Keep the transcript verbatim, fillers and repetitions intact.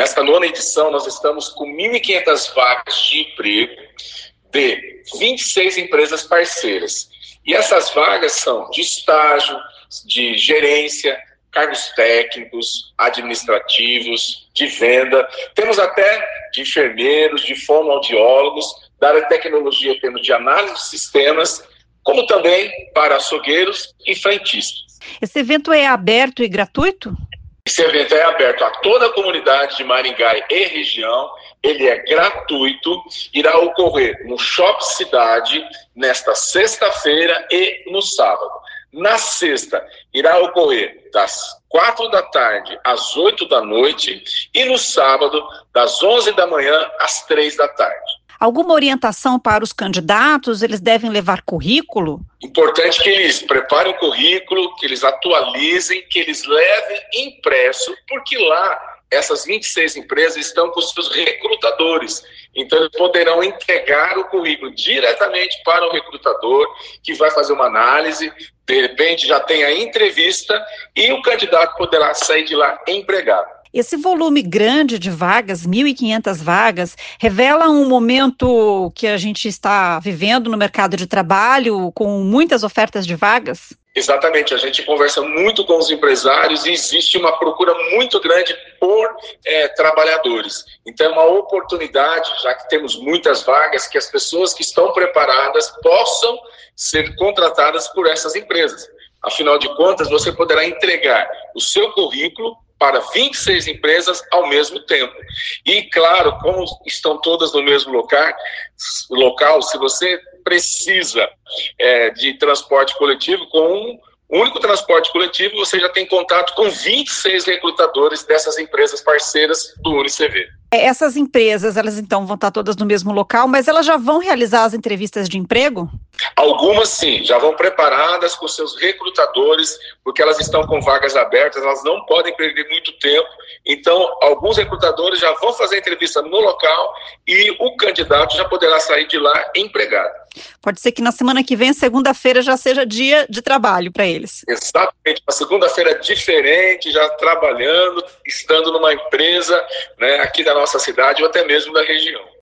nesta nona edição, nós estamos com mil e quinhentas vagas de emprego de vinte e seis empresas parceiras. E essas vagas são de estágio, de gerência, cargos técnicos, administrativos, de venda. Temos até de enfermeiros, de fonoaudiólogos, da área de tecnologia temos de análise de sistemas, como também para açougueiros e frentistas. Esse evento é aberto e gratuito? Esse evento é aberto a toda a comunidade de Maringá e região, ele é gratuito, irá ocorrer no Shopping Cidade nesta sexta-feira e no sábado. Na sexta, irá ocorrer das quatro da tarde às oito da noite e no sábado, das onze da manhã às três da tarde. Alguma orientação para os candidatos? Eles devem levar currículo? Importante que eles preparem o currículo, que eles atualizem, que eles levem impresso, porque lá essas vinte e seis empresas estão com seus recrutadores. Então, eles poderão entregar o currículo diretamente para o recrutador, que vai fazer uma análise, de repente já tem a entrevista e o candidato poderá sair de lá empregado. Esse volume grande de vagas, mil e quinhentas vagas, revela um momento que a gente está vivendo no mercado de trabalho, com muitas ofertas de vagas? Exatamente, a gente conversa muito com os empresários e existe uma procura muito grande por é, trabalhadores. Então é uma oportunidade, já que temos muitas vagas, que as pessoas que estão preparadas possam ser contratadas por essas empresas. Afinal de contas, você poderá entregar o seu currículo para vinte e seis empresas ao mesmo tempo. E, claro, como estão todas no mesmo local, local se você precisa é, de transporte coletivo, com um único transporte coletivo, você já tem contato com vinte e seis recrutadores dessas empresas parceiras do UniCV. Essas empresas, elas então vão estar todas no mesmo local, mas elas já vão realizar as entrevistas de emprego? Algumas sim, já vão preparadas com seus recrutadores, porque elas estão com vagas abertas, elas não podem perder muito tempo. Então, alguns recrutadores já vão fazer a entrevista no local e o candidato já poderá sair de lá empregado. Pode ser que na semana que vem, segunda-feira, já seja dia de trabalho para eles. Exatamente, uma segunda-feira diferente, já trabalhando, estando numa empresa, né, aqui da nossa cidade ou até mesmo da região.